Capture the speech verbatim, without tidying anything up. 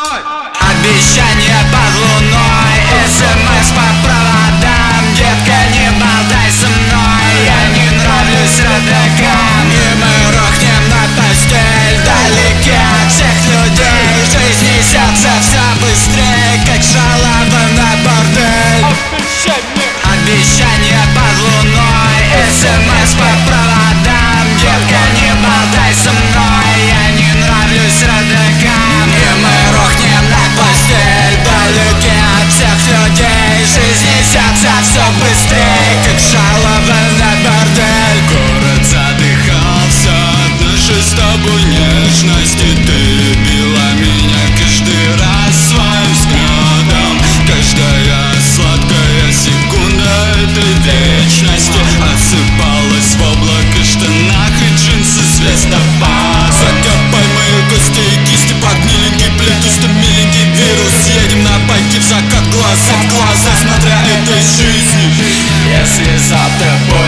Обещание под луной, СМС по проводам. Детка, не болтай со мной, я не нравлюсь родакам. И мы рухнем на постель, вдалеке от всех людей. Жизнь несется все быстрее, как шалава на бордель. Обещание под луной, СМС по проводам. Детка, не болтай со мной, я не нравлюсь родакам. И мы рухнем на постель, вдалеке от всех людей. Жизнь несется все быстрее, как шалава на бордель. Город задыхался от нашей с тобой нежности. Ты любила меня каждый раз своим взглядом. Каждая сладкая секунда этой вечности осыпалась в облако штанах и джинсы звездопад. Закопай мои кости и кисти под миленький плинтус. Ты миленький вирус, едем на байке в закат, глаза в глаза, смотря этой жизни. Если завтра